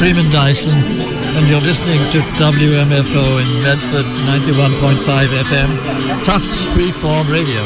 Freeman Dyson, and you're listening to WMFO in Medford, 91.5 FM, Tufts Freeform Radio.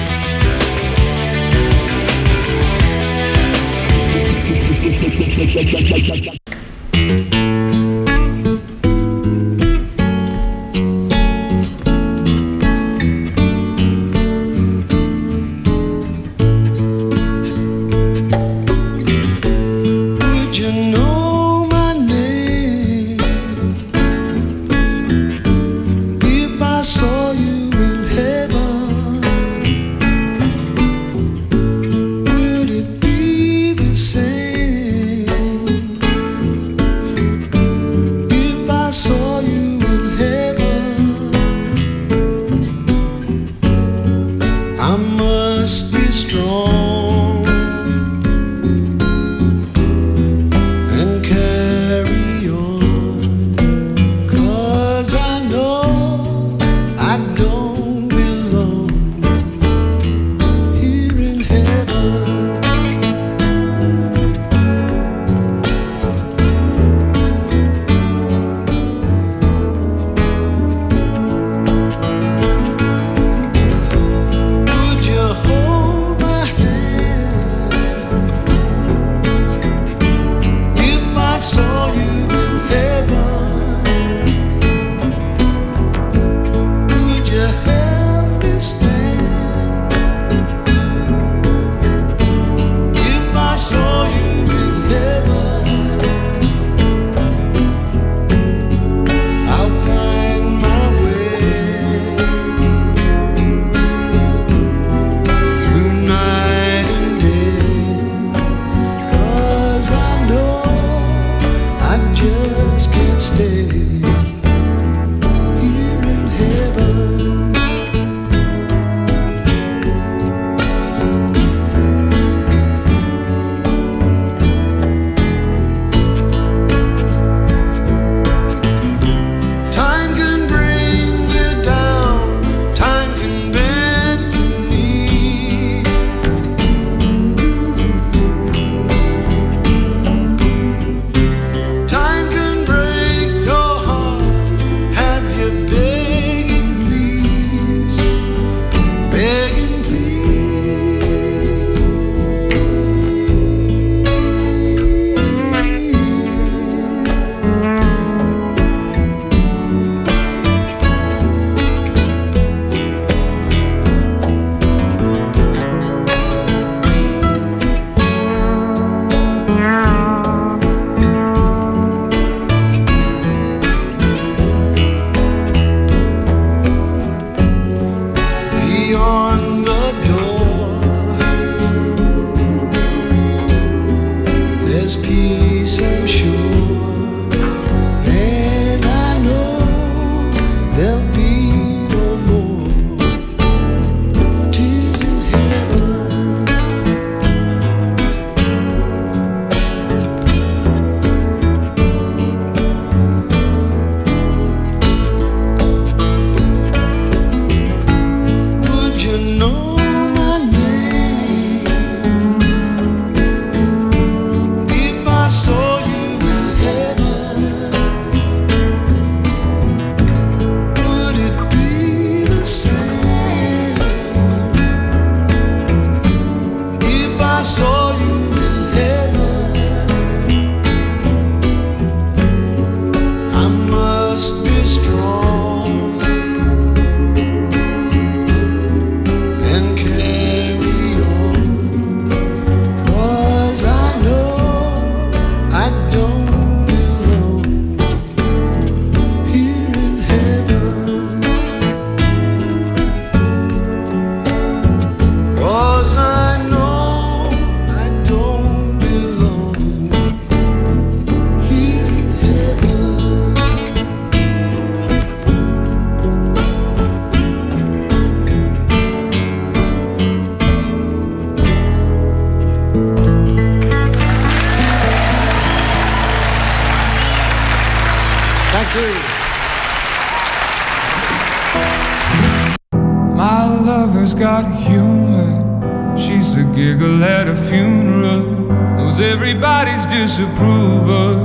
got humor. She's the giggle at a funeral, knows everybody's disapproval.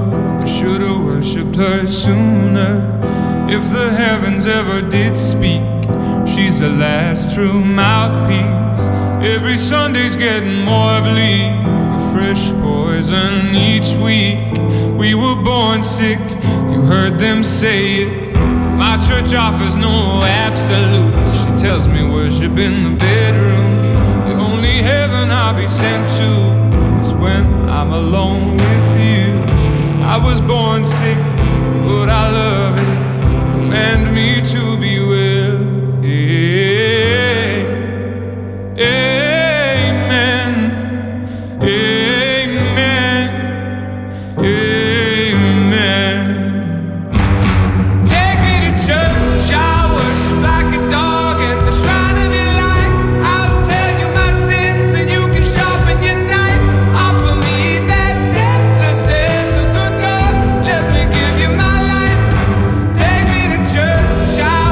I should've worshipped her sooner. If the heavens ever did speak, she's the last true mouthpiece. Every Sunday's getting more bleak, a fresh poison each week. We were born sick, you heard them say it. My church offers no absolutes. She tells me worship in the bedroom. The only heaven I'll be sent to is when I'm alone with you. I was born sick, but I love it. Command me to be well. Amen. Amen. Amen. Take me to church, I'll worship like a dog at the shrine of your light. I'll tell you my sins and you can sharpen your knife. Offer me that deathless death, the good God, let me give you my life. Take me to church,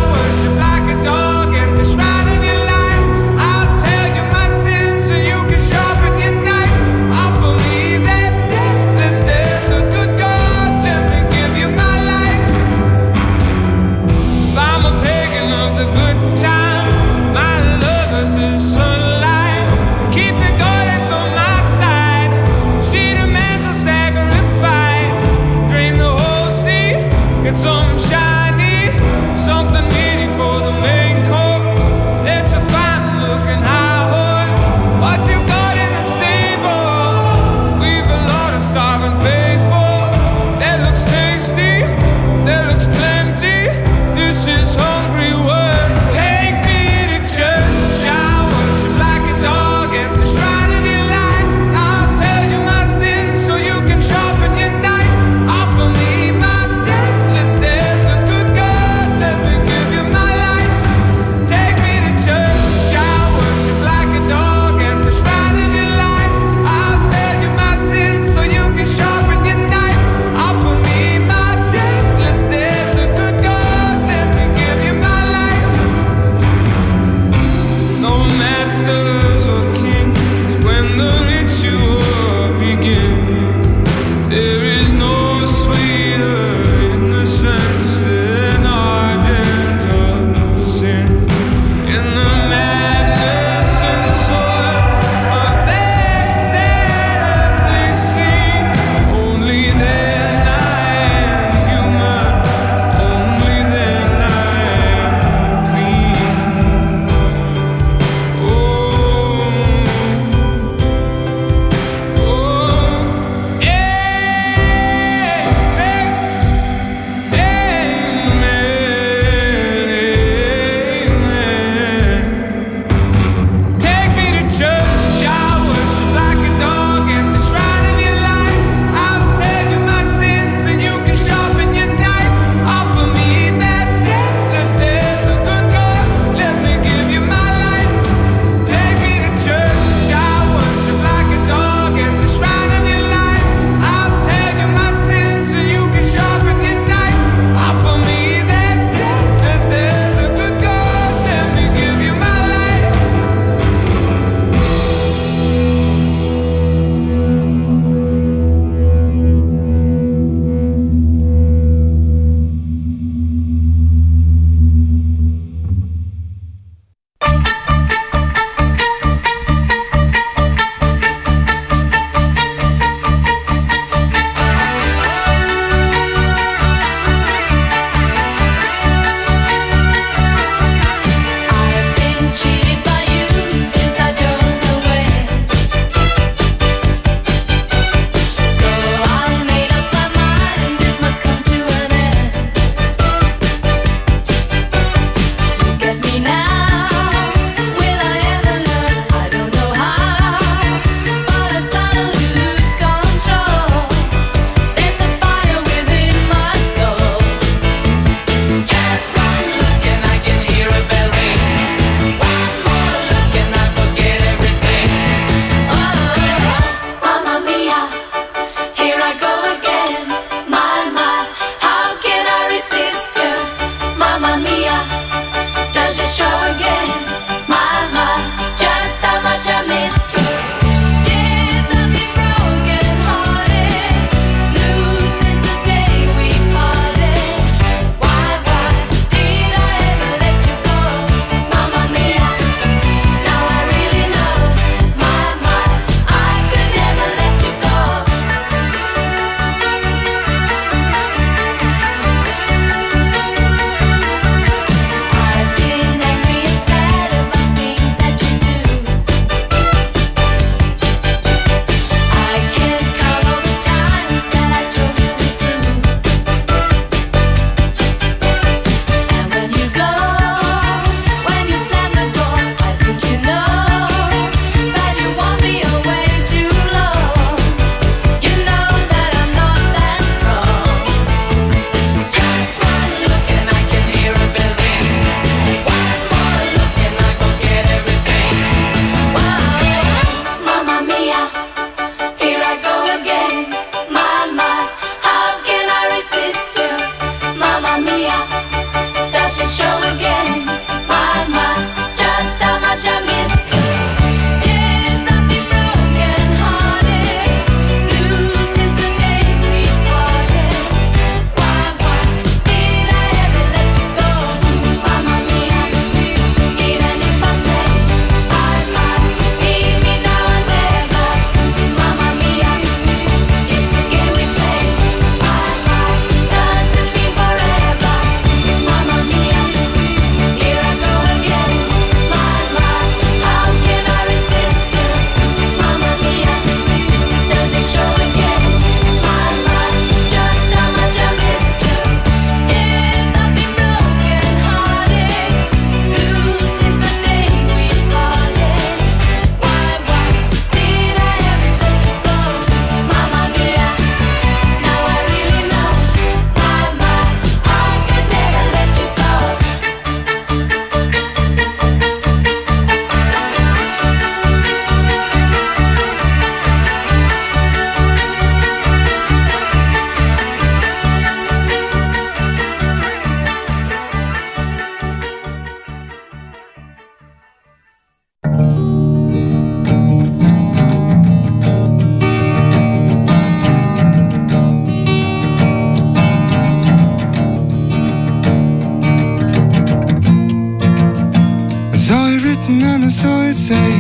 so it say.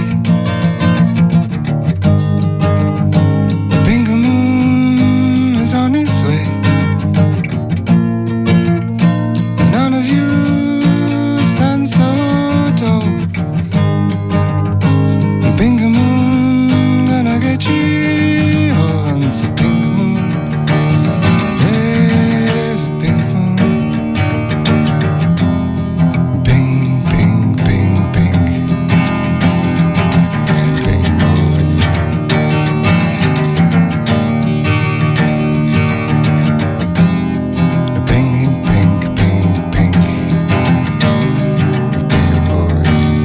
Bingo moon is on its way. None of you stand so tall. Bingo moon gonna get you all. It's a bingo moon. There's a bingo moon. Bing, bing, bing, bing. Bingo moon. Bing, bing, bing, bing. Bingo moon.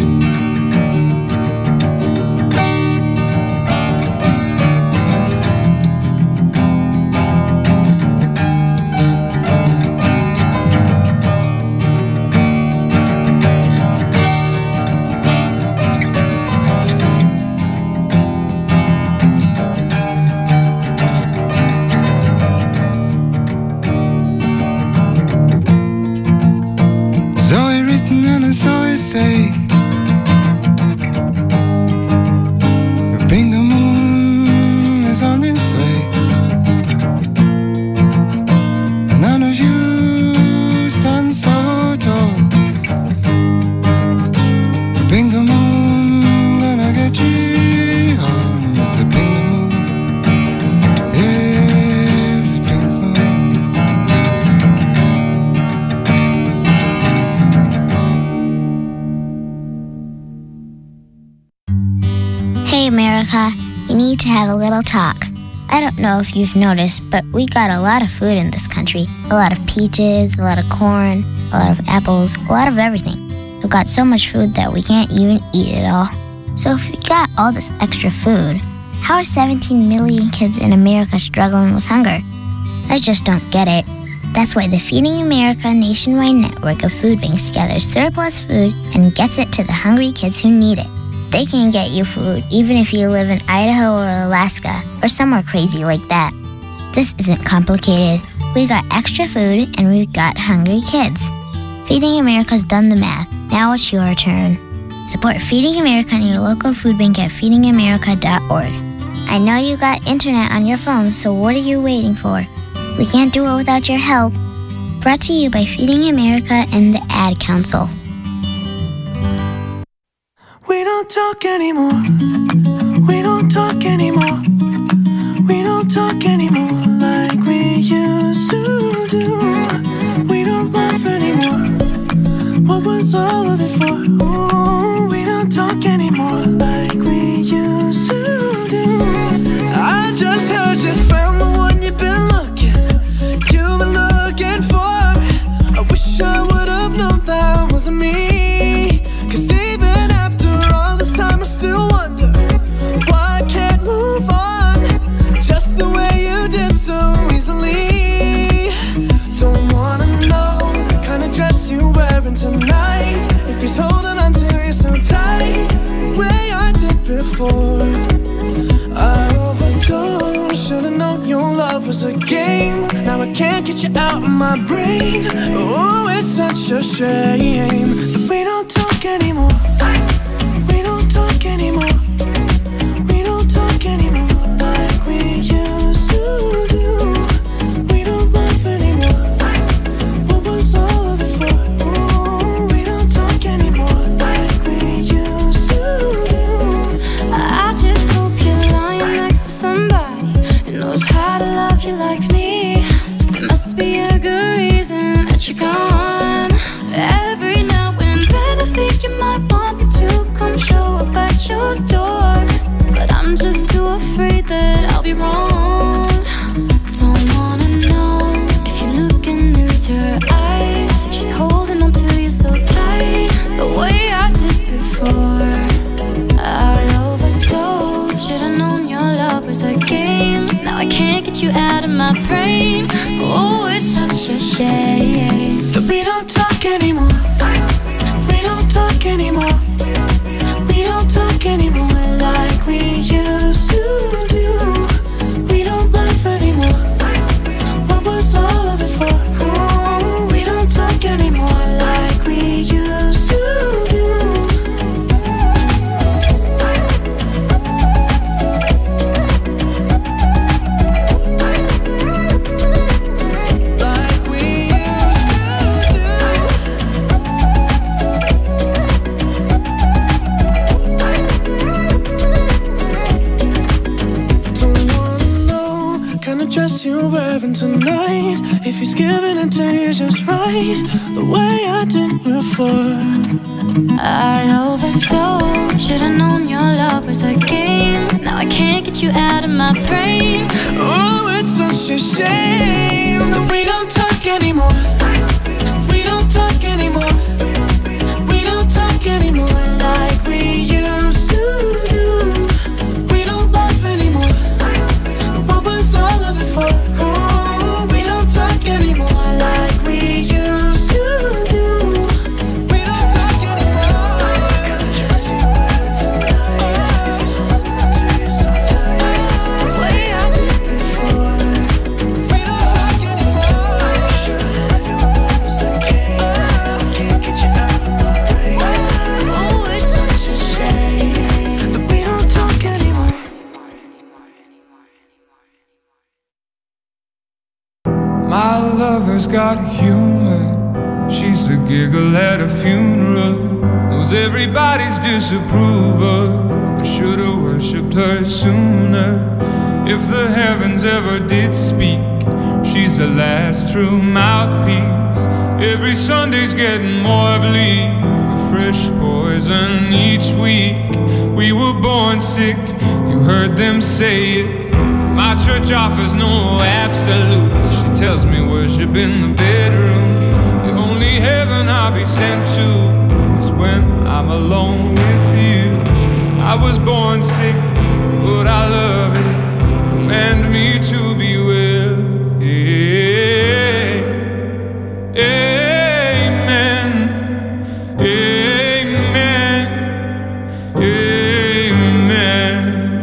Zoe written and I saw it say. Bingo moon is on its way. None of you stand so tall. Bingo moon gonna get you home. It's a bingo moon. It's a bingo moon. Hey America, we need to have a little talk. I don't know if you've noticed, but we got a lot of food in this country. A lot of peaches, a lot of corn, a lot of apples, a lot of everything. We've got so much food that we can't even eat it all. So if we got all this extra food, how are 17 million kids in America struggling with hunger? I just don't get it. That's why the Feeding America nationwide network of food banks gathers surplus food and gets it to the hungry kids who need it. They can get you food even if you live in Idaho or Alaska or somewhere crazy like that. This isn't complicated. We got extra food and we've got hungry kids. Feeding America's done the math. Now it's your turn. Support Feeding America and your local food bank at feedingamerica.org. I know you got internet on your phone, so what are you waiting for? We can't do it without your help. Brought to you by Feeding America and the Ad Council. We don't talk anymore. We don't talk anymore. We don't talk anymore like we used to do. We don't laugh anymore. What was all of it for? Ooh, we don't talk anymore like we used to do. I just heard you found the one you've been looking for. I wish I would have known that wasn't me. 'Cause even after all this time I still wonder why I can't move on just the way you did so easily. Don't wanna know the kind of dress you're wearing tonight, if he's holding on to you so tight the way I did before. I overdosed, should've known your love was a game. Now I can't get you out of my brain. Oh, it's such a shame that we don't talk anymore. We don't talk anymore. We don't talk anymore like we used to do. We don't laugh anymore. What was all of it for? Ooh, we don't talk anymore like we used to do. I just hope you're lying next to somebody who knows how to love you like me. There must be a good reason that you're gone. Every now and then I think you might want me to come show up at your door, but I'm just too afraid that I'll be wrong. Don't wanna know if you're looking into her eyes, if she's holding on to you so tight the way I did before. I overdosed, should've known your love was a game. Now I can't get you out of my brain. Oh, it's such a shame that we don't talk anymore. We don't talk anymore. We don't talk anymore like we used to do. We don't laugh anymore. What was all of it for? Ooh, we don't talk anymore like we used to do. just right, the way I did before. I overdosed. Should've known your love was a game. Now I can't get you out of my brain. Oh, it's such a shame that we don't talk anymore. We don't talk anymore. We don't talk anymore like we used to do. We don't love anymore. What was all of it for? Oh, we don't talk anymore like we used to do. We don't talk anymore. The way I did before. We don't talk anymore. Oh, it's such a shame. We don't talk anymore. My lover's got humor. She's the giggle at a funeral. Knows everybody's disapproval. I should've worshipped her sooner. If the heavens ever did speak, she's the last true mouthpiece. Every Sunday's getting more bleak, a fresh poison each week. We were born sick, you heard them say it. My church offers no absolutes. She tells me worship in the bedroom. The only heaven I'll be sent to is when I'm alone with you. I was born sick, but I love it. Command me to be well. Amen. Amen. Amen.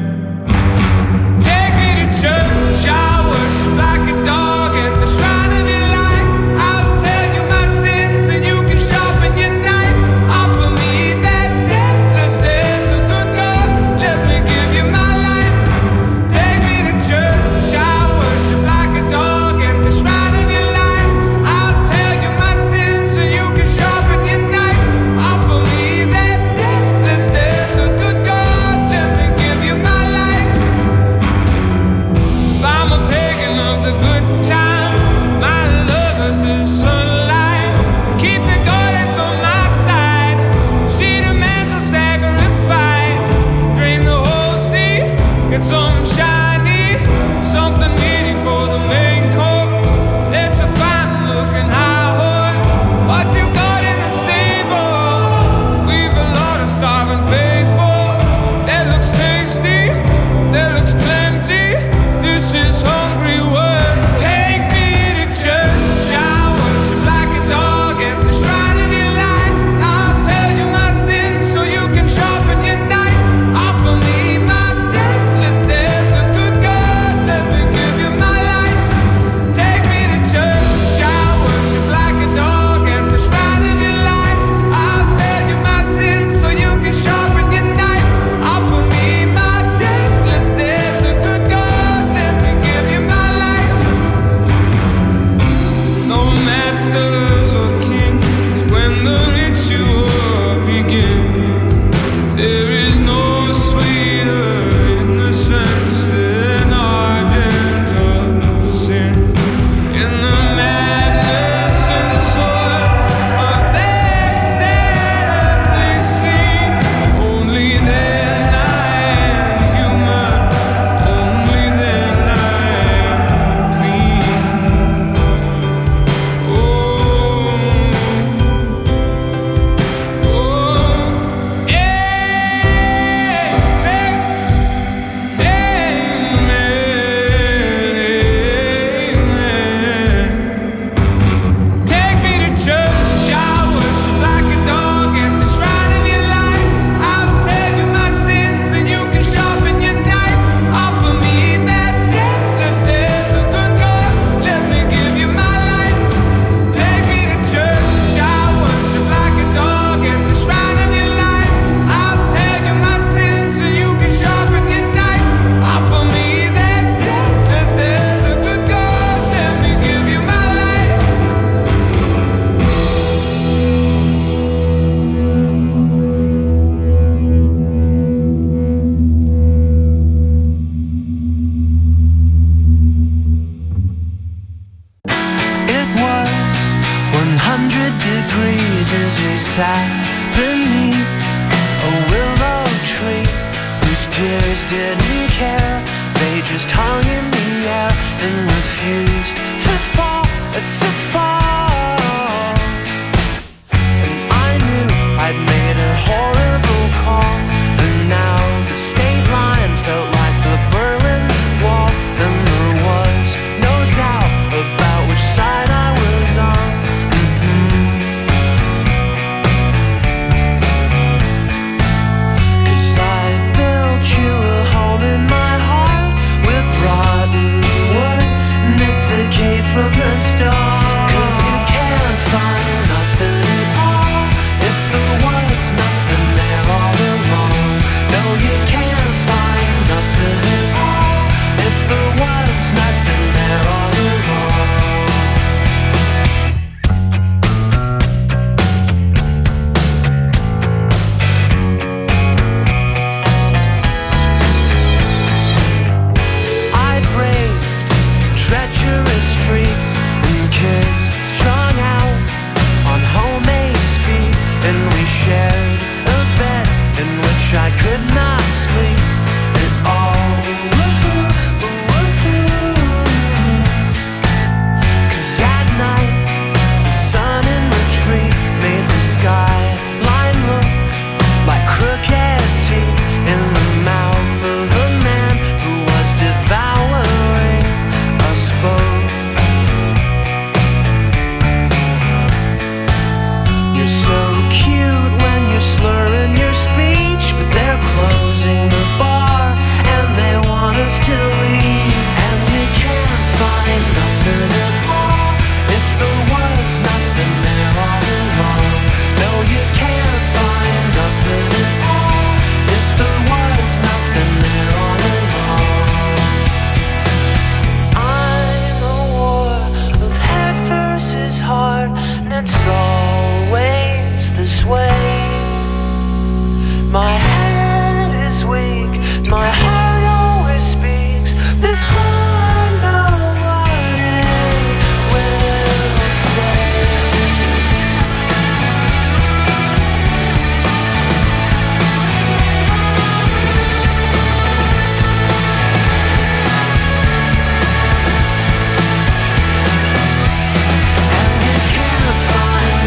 Take me to church, I'll worship like a dog at the shrine of your light. I'll tell you my sins and you can sharpen your knife. Offer me that deathless death, the good God, let me give you my life. Take me to church, I'll worship like a dog at the shrine of your life. I'll tell you my sins and you can sharpen your knife. Offer me that deathless death, the good God, let me give you my life. If I'm a pagan of the good time, my lover's the sunlight. Keep the goddess on my side. She demands a sacrifice. Drain the whole sea, get some shiny, something meaty for the main course. Let's a fine looking high horse. What you got in the stable? We've a lot of starving faithful. That looks tasty, that looks plenty. This is hungry word. Take me to church, I'll worship like a dog at the shrine of your light. I'll tell you my sins so you can sharpen your knife. Offer me my deathless death, the good God, let me give you my life. Take me to church, I'll worship like a dog at the shrine of your light. I'll tell you my sins so you can sharpen your knife. Offer me my deathless death, the good God, let me give you my life. No masters or kings when the ritual begins. There is no sweeter innocence than ardent sin. In the madness and soil of that sad earthly scene, only then I am human, only then I am clean. Oh, faces we sat beneath a willow tree whose tears didn't care. They just hung in the air and refused to fall, to fall. And I knew I'd made a horrible call, and now the state line felt like the Berlin Wall, and there was no doubt about which side I was on. You a home in my heart with rotten wood knit to keep from the start. 'Cause you can't find nothing at all if there was nothing there all along. No, you can't find nothing at all if there was nothing there all along. Treacherous streets and kids strung out on homemade speed, and we shared a bed in which I could not sleep at all. 'Cause at night the sun in retreat made the skyline look like crooked teeth in the mouth of a man who was devouring us both. You're so cute when you're slurring your speech, but they're closing the bar and they want us to leave. And you can't find nothing at all if there was nothing there all along. No, you can't find nothing at all if there was nothing there all along. I'm a war of head versus heart, and it's always this way. My head is weak, my heart always speaks before I know what it will say. And you can't find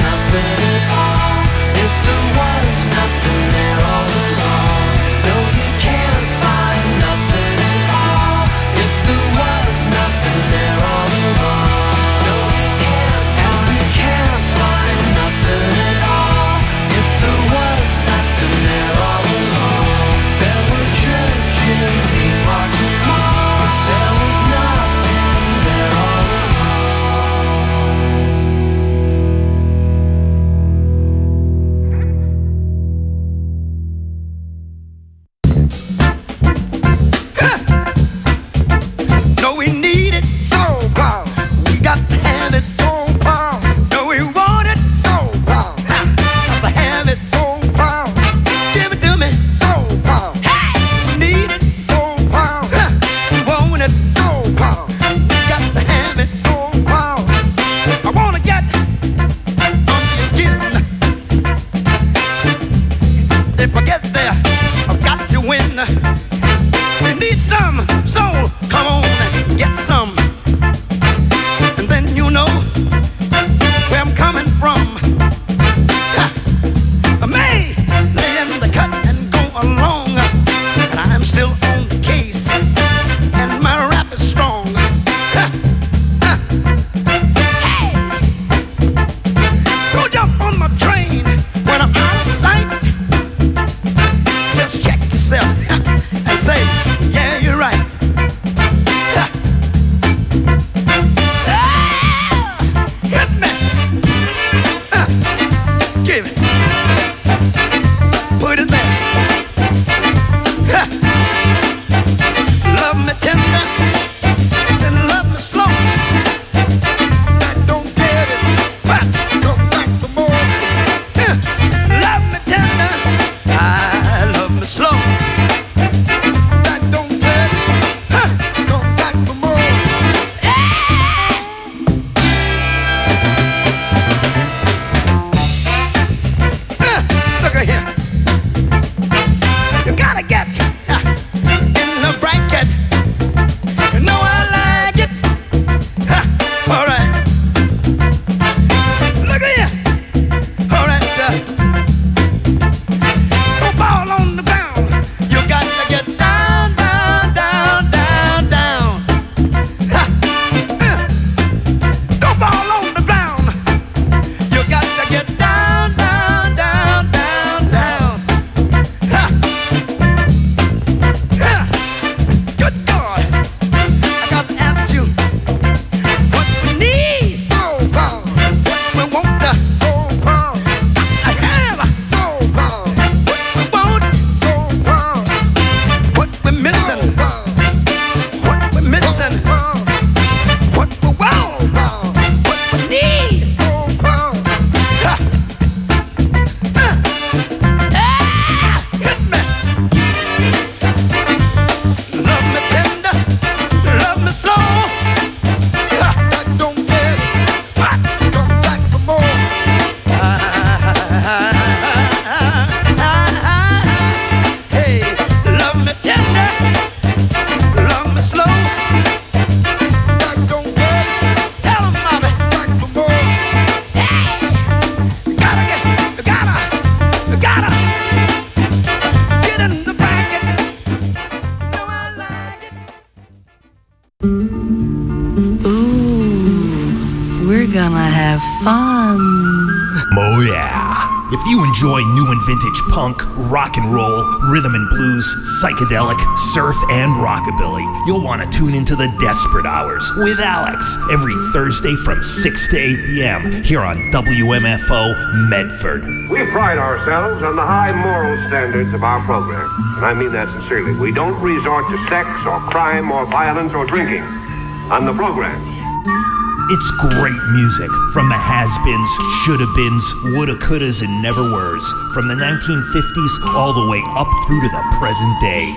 fun. Oh yeah. If you enjoy new and vintage punk, rock and roll, rhythm and blues, psychedelic, surf, and rockabilly, you'll want to tune into the Desperate Hours with Alex every Thursday from 6 to 8 p.m. here on WMFO Medford. We pride ourselves on the high moral standards of our program, and I mean that sincerely. We don't resort to sex or crime or violence or drinking on the programs. It's great music from the has-beens, shoulda-beens, woulda-couldas, and never-weres, from the 1950s all the way up through to the present day.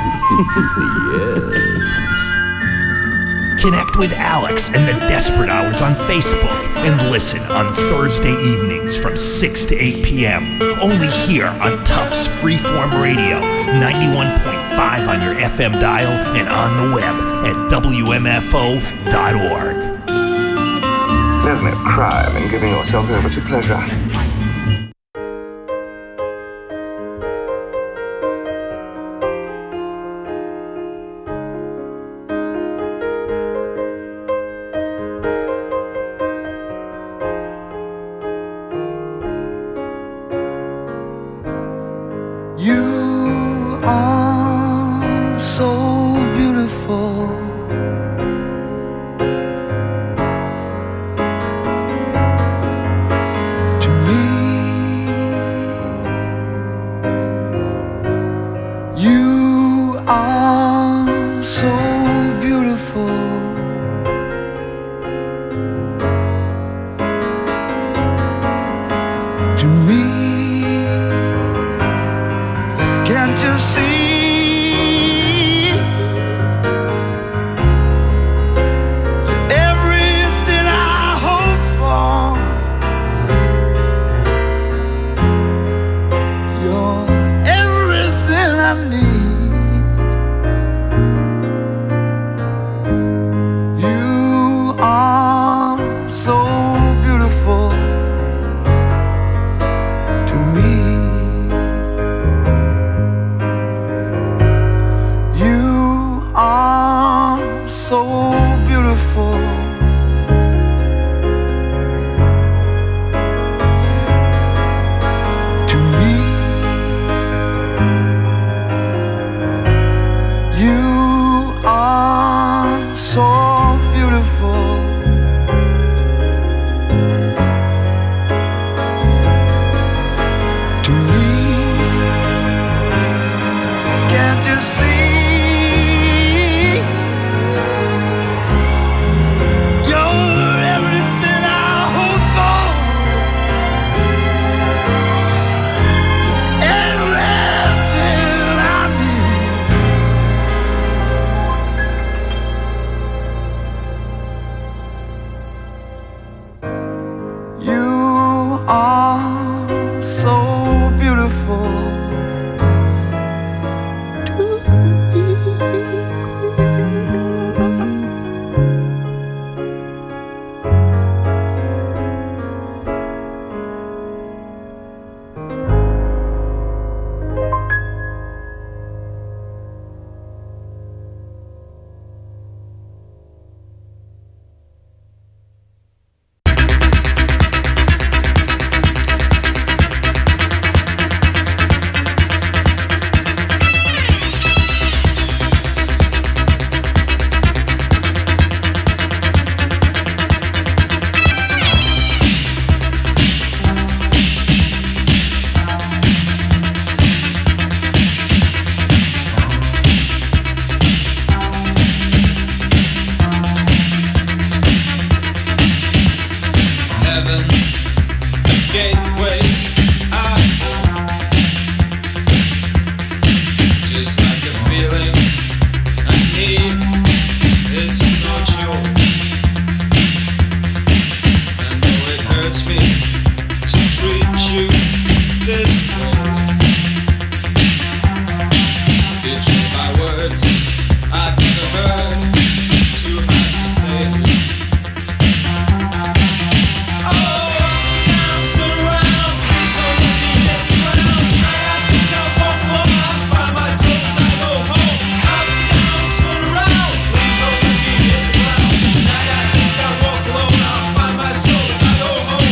Yes. Connect with Alex and the Desperate Hours on Facebook and listen on Thursday evenings from 6 to 8 p.m. Only here on Tufts Freeform Radio, 91.5 on your FM dial and on the web at WMFO.org. There's no crime in giving yourself over to pleasure. You are so beautiful. Oh,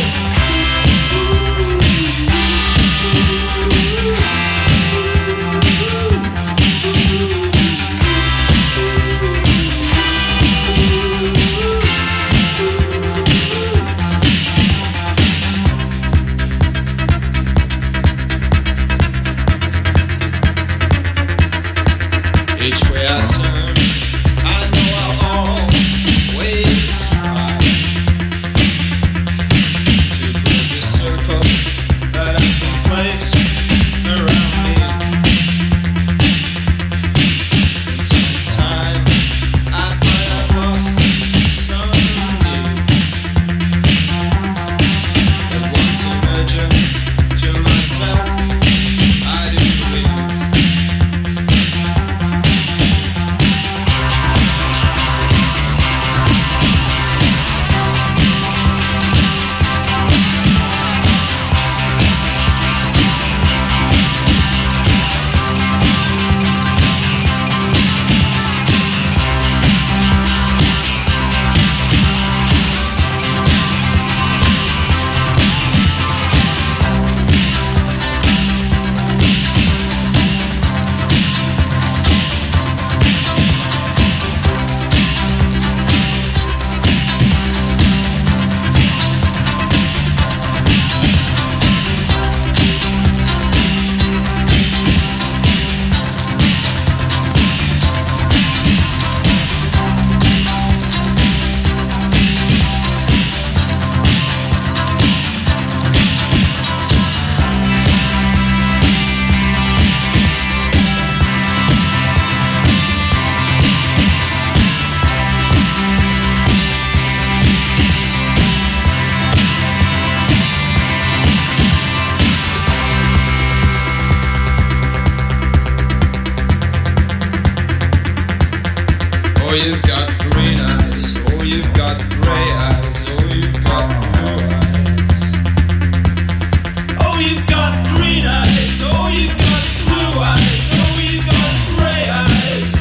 Oh, you've got green eyes. Oh, you've got gray eyes. Oh, you've got blue eyes. Oh, you've got green eyes. Oh, you've got blue eyes. Oh, you've got gray eyes.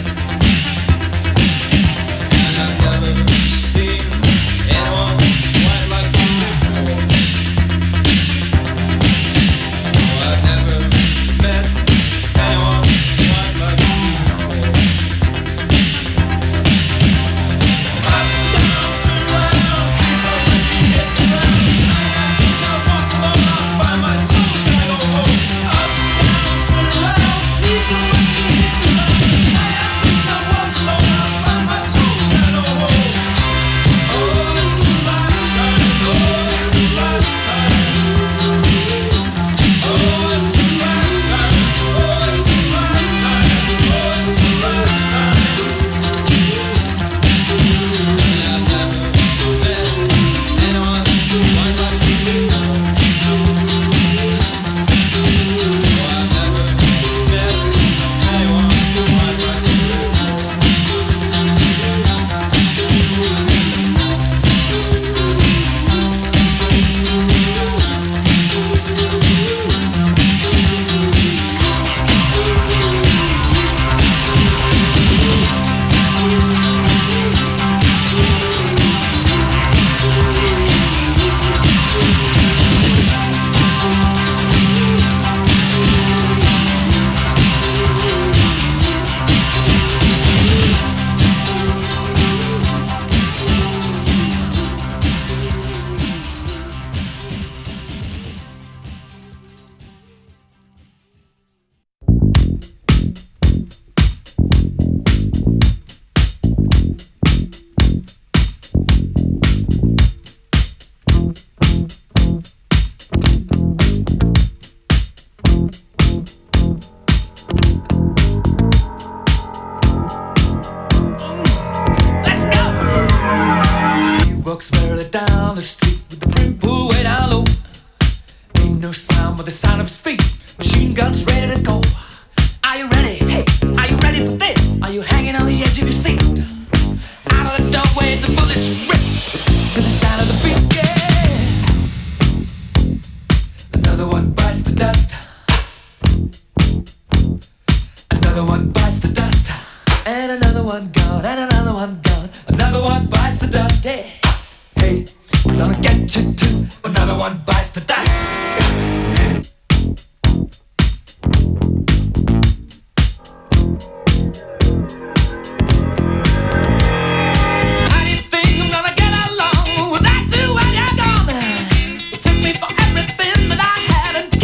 And I've never seen anyone quite like you before. Oh, I've never met anyone quite like you before.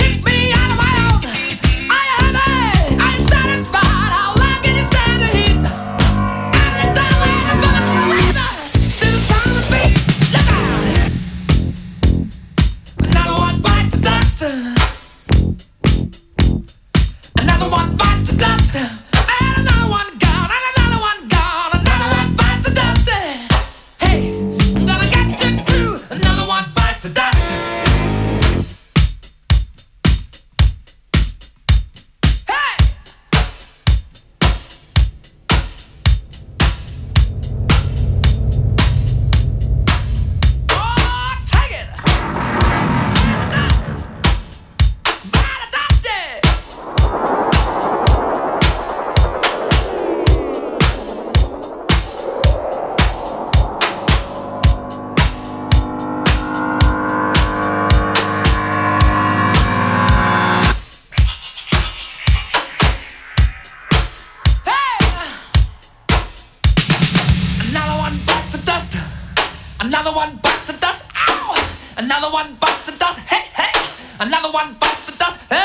Satisfied, how long can you stand the heat? one bites the dust. Hey, hey. Another one bites the dust. Hey.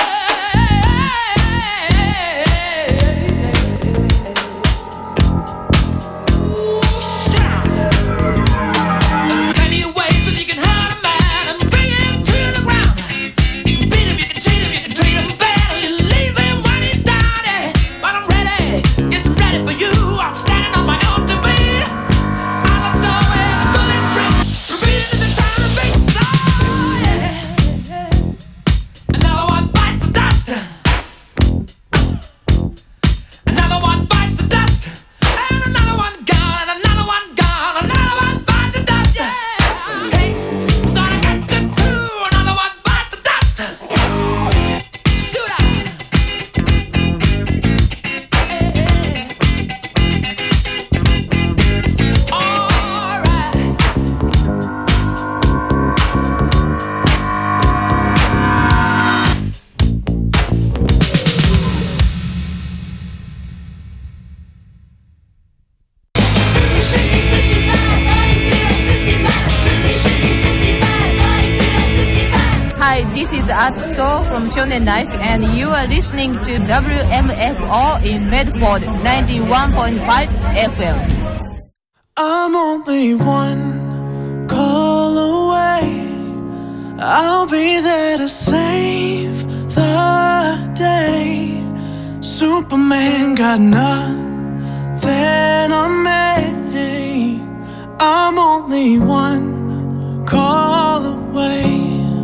This is Atsuko from Shonen Life, and you are listening to WMFO in Medford 91.5 FM. I'm only one call away. I'll be there to save the day. Superman got nothing on me. I'm only one call away.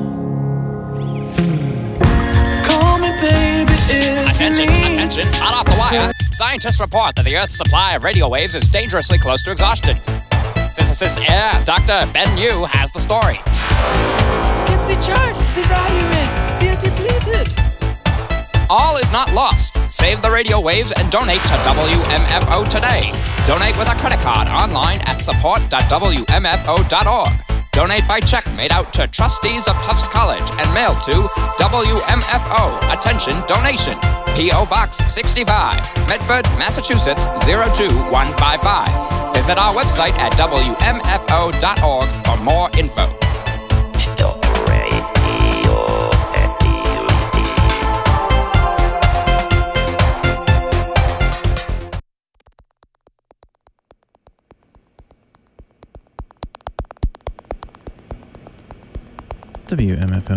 Attention, hot off the wire. Scientists report that the Earth's supply of radio waves is dangerously close to exhaustion. Physicist Dr. Ben Yu has the story. I can see chart, see radio waves, see it depleted. All is not lost. Save the radio waves and donate to WMFO today. Donate with a credit card online at support.wmfo.org. Donate by check made out to trustees of Tufts College and mailed to WMFO. Attention, donation. P.O. Box 65, Medford, Massachusetts 02155. Visit our website at WMFO.org for more info. WMFO